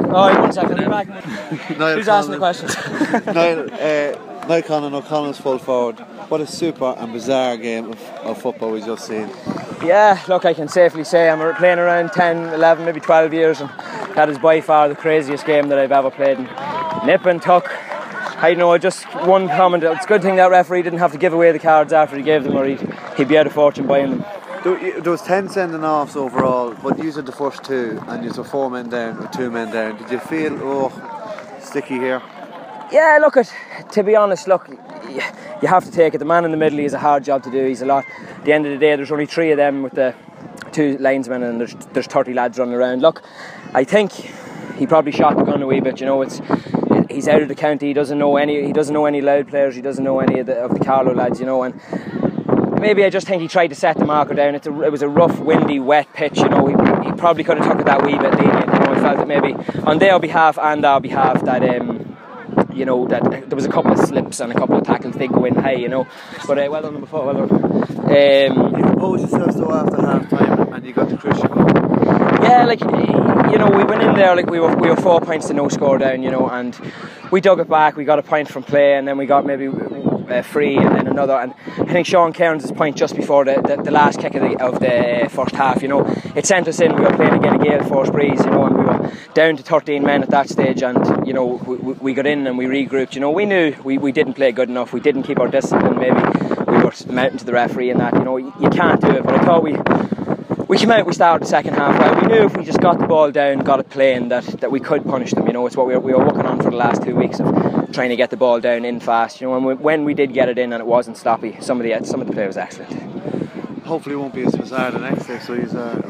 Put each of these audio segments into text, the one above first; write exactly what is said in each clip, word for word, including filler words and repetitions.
Oh, one second. Back. Who's asking the questions? Niall, uh, Niall Connan O'Connell's full forward. What a super and bizarre game of, of football we just seen. Yeah, look, I can safely say I'm playing around ten, eleven, maybe twelve years, and that is by far the craziest game that I've ever played. And nip and tuck. I know, just one comment. It's a good thing that referee didn't have to give away the cards after he gave them, or he'd, he'd be out of fortune buying them. There, there was ten sending offs overall, but you said the first two, and you saw four men down or two men down. Did you feel, oh, sticky here? Yeah, look, at to be honest, look, you have to take it. The man in the middle, he has a hard job to do. He's a lot. At the end of the day, there's only three of them with the two linesmen, and there's there's thirty lads running around. Look, I think he probably shot the gun a wee bit. You know, it's he's out of the county. He doesn't know any. He doesn't know any Loud players. He doesn't know any of the of the Carlow lads. You know, and maybe I just think he tried to set the marker down. It's a, it was a rough, windy, wet pitch. You know, he, he probably could have took it that wee bit lenient. You know, I felt that maybe on their behalf and our behalf that. Um, You know, that there was a couple of slips and a couple of tackles did go in high, you know. But uh, well done number four, well done. Um, you composed yourself though after half time and you got the Christian goal. Yeah, like, you know, we went in there like we were we were four points to no score down, you know, and we dug it back. We got a point from play, and then we got maybe uh, free, and then another. And I think Sean Cairns' point just before the, the, the last kick of the of the first half, you know, it sent us in. We were playing again a gale force breeze, you know, and we were down to thirteen men at that stage, and you know, we, we got in and we regrouped. You know, we knew we, we didn't play good enough. We didn't keep our discipline. Maybe we were mounting to the referee and that. You know, you, you can't do it. But I thought we. We came out, we started the second half well. We knew if we just got the ball down, got it playing, that, that we could punish them. You know, it's what we were, we were working on for the last two weeks of trying to get the ball down in fast. You know, and we, when we did get it in and it wasn't sloppy, some of the some of the play was excellent. Hopefully, it won't be as bizarre the next day. So he's. Uh,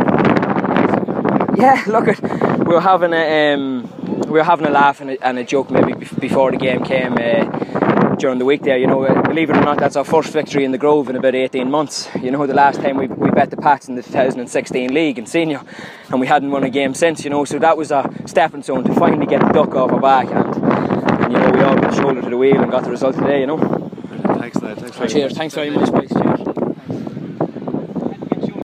yeah, look, at we were having a um, we were having a laugh and a, and a joke maybe before the game came. Uh, during the week there, you know, believe it or not, that's our first victory in the Grove in about eighteen months. You know, the last time we, we bet the Pats in the two thousand sixteen league in senior, and we hadn't won a game since, you know, so that was a stepping stone to finally get the duck off our back, and, and you know, we all put the shoulder to the wheel and got the result today, you know. Thanks, Ned. Thanks very Cheers, much. thanks very much, boys. Cheers.